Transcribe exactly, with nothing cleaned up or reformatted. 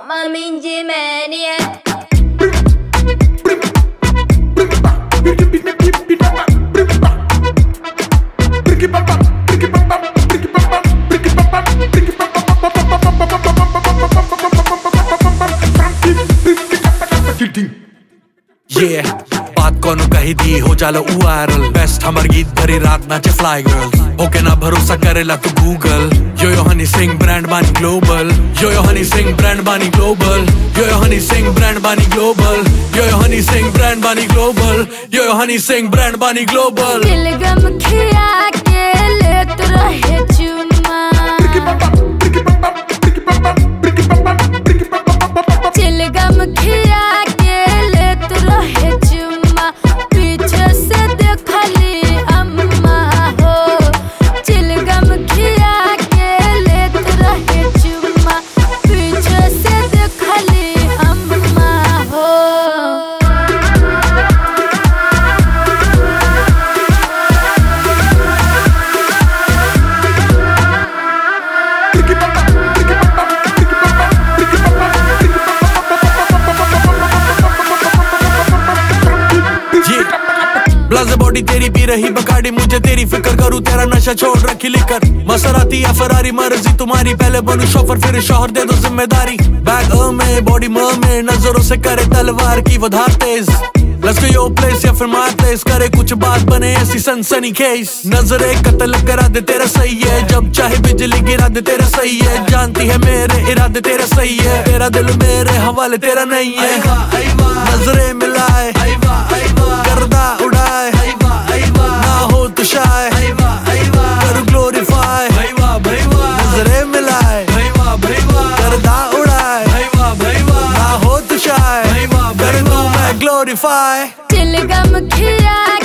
my mingy maniac. Yeah, बात कोनो कही दी हो जाला वायरल। बेस्ट हमार गीत भरी रात नाचे फ्लाई गर्ल्स। होके ना भरोसा करेला तो Google. Yo yo Honey Singh brand बानी global. Yo yo Honey Singh brand बानी global. Yo yo Honey Singh brand बानी global. Yo yo Honey Singh brand बानी global. Yo yo Honey Singh brand बानी ग्लोबल। दिलगम खिया के लेत रहे चुम्मा। दिलगम खिया के लेत रहे चुम्मा। पीछे से देखली अम्मा हो। दिलगम खिया के लेत रहे चुम्मा। पीछे से देखली अम्मा हो। ब्लाज़ बॉडी तेरी पी रही बकाडी। मुझे तेरी फिक्र करूँ तेरा नशा छोड़ रखी लिकर। मसराती या फरारी मर्जी तुम्हारी। पहले बनूं शोफर फिर शौहर दे दो जिम्मेदारी। बैग अ में बॉडी म में नजरों से करे तलवार की वो धार तेज। Let's go your place या फिर my place। करे कुछ बात बने ऐसी सनसनी केस। नजरे कत्ल करा दे तेरा सही है। जब चाहे बिजली गिरा दे तेरा सही है। जानती है मेरे इरादे तेरा सही है। तेरा दिल मेरे हवाले तेरा नहीं है। नजरे मिलाए गर्दा उड़ाए ना हो तो शाय कर ग्लोरीफाई। नजरे मिलाए गर्दा उड़ाए ना हो तो शाय कर दूं मैं ग्लोरीफाई। दिलगम खिया